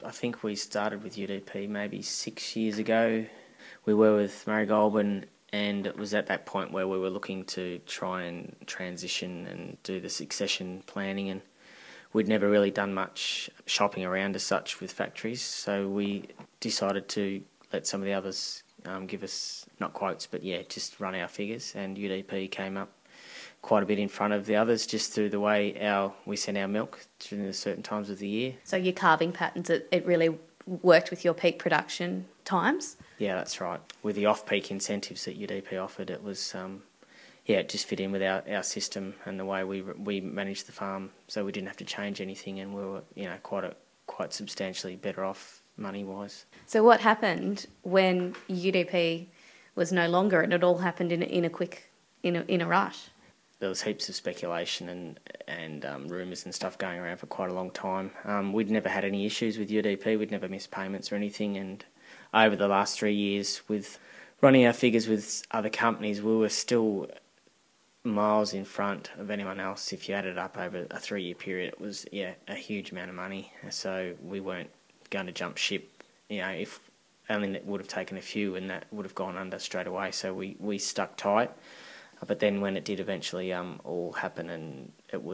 I think we started with UDP maybe 6 years ago. We were with Murray Goulburn, and it was at that point where we were looking to try and transition and do the succession planning, and we'd never really done much shopping around as such with factories, so we decided to let some of the others give us, not quotes, but yeah, just run our figures, and UDP came up quite a bit in front of the others just through the way we send our milk during the certain times of the year. So your calving patterns, it really worked with your peak production times? Yeah, that's right. With the off-peak incentives that UDP offered, it was, it just fit in with our system and the way we managed the farm, so we didn't have to change anything, and we were, quite substantially better off money-wise. So what happened when UDP was no longer, and it all happened in a rush? There was heaps of speculation and rumours and stuff going around for quite a long time. We'd never had any issues with UDP. We'd never missed payments or anything. And over the last 3 years, with running our figures with other companies, we were still miles in front of anyone else. If you added up over a 3-year period, it was a huge amount of money. So we weren't going to jump ship. If only that would have taken a few, and that would have gone under straight away. So we stuck tight. But then when it did eventually all happen, and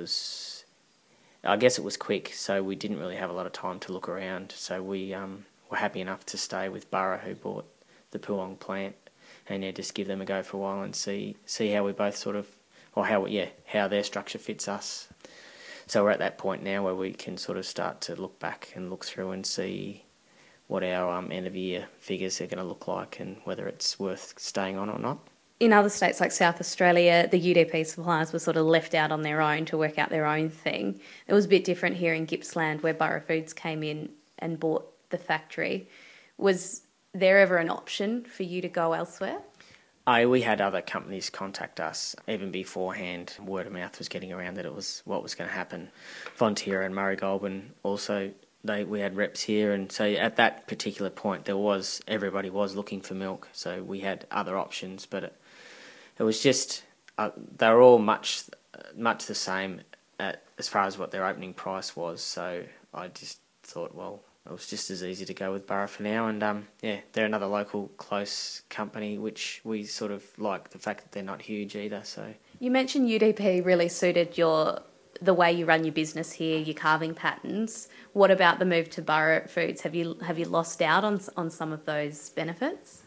I guess it was quick, so we didn't really have a lot of time to look around. So we were happy enough to stay with Burra, who bought the Poolong plant, and just give them a go for a while and see how we both how their structure fits us. So we're at that point now where we can sort of start to look back and look through and see what our end of year figures are going to look like and whether it's worth staying on or not. In other states like South Australia, the UDP suppliers were sort of left out on their own to work out their own thing. It was a bit different here in Gippsland, where Burra Foods came in and bought the factory. Was there ever an option for you to go elsewhere? We had other companies contact us even beforehand. Word of mouth was getting around that it was what was going to happen. Fonterra and Murray Goulburn also, we had reps here, and so at that particular point everybody was looking for milk, so we had other options, but it was just they were all much the same as far as what their opening price was. So I just thought, well, it was just as easy to go with Burra for now. And they're another local close company, which we sort of like the fact that they're not huge either. So you mentioned UDP really suited the way you run your business here, your calving patterns. What about the move to Burra Foods? Have you lost out on some of those benefits?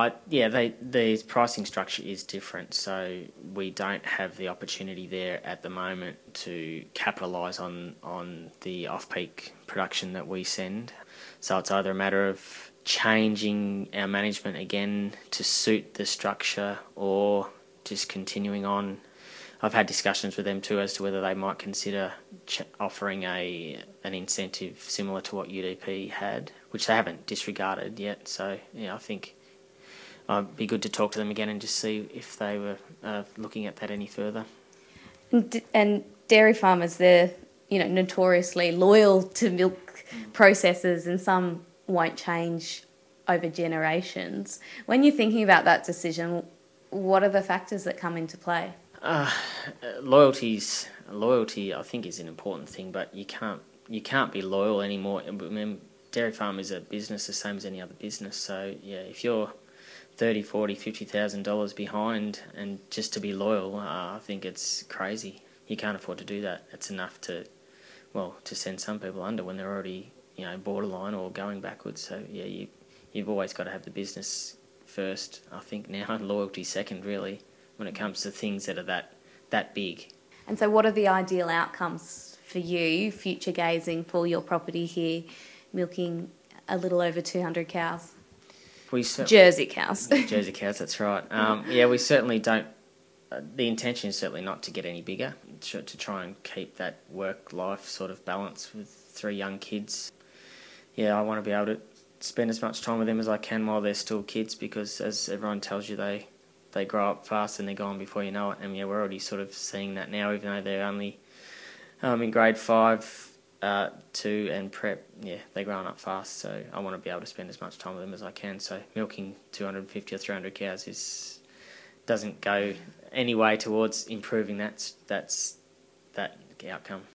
The pricing structure is different, so we don't have the opportunity there at the moment to capitalise on the off-peak production that we send. So it's either a matter of changing our management again to suit the structure or just continuing on. I've had discussions with them too as to whether they might consider offering an incentive similar to what UDP had, which they haven't disregarded yet. So I think it'd be good to talk to them again and just see if they were looking at that any further. And dairy farmers, they're notoriously loyal to milk processors, and some won't change over generations. When you're thinking about that decision, what are the factors that come into play? Loyalty, I think, is an important thing, but you can't be loyal anymore. I mean, dairy farm is a business the same as any other business. So if you're $30,000, $40,000, $50,000 behind, and just to be loyal, I think it's crazy. You can't afford to do that. It's enough to send some people under when they're already borderline or going backwards. So you've always got to have the business first. I think now, and loyalty second, really, when it comes to things that are that big. And so what are the ideal outcomes for you, future gazing, for your property here, milking a little over 200 cows? Jersey cows. Jersey cows, that's right. We certainly don't. The intention is certainly not to get any bigger, to try and keep that work-life sort of balance with 3 young kids. I want to be able to spend as much time with them as I can while they're still kids, because as everyone tells you, they grow up fast and they're gone before you know it. And we're already sort of seeing that now, even though they're only in grade 5, 2 and prep. They're growing up fast, so I want to be able to spend as much time with them as I can. So milking 250 or 300 cows doesn't go any way towards improving that outcome.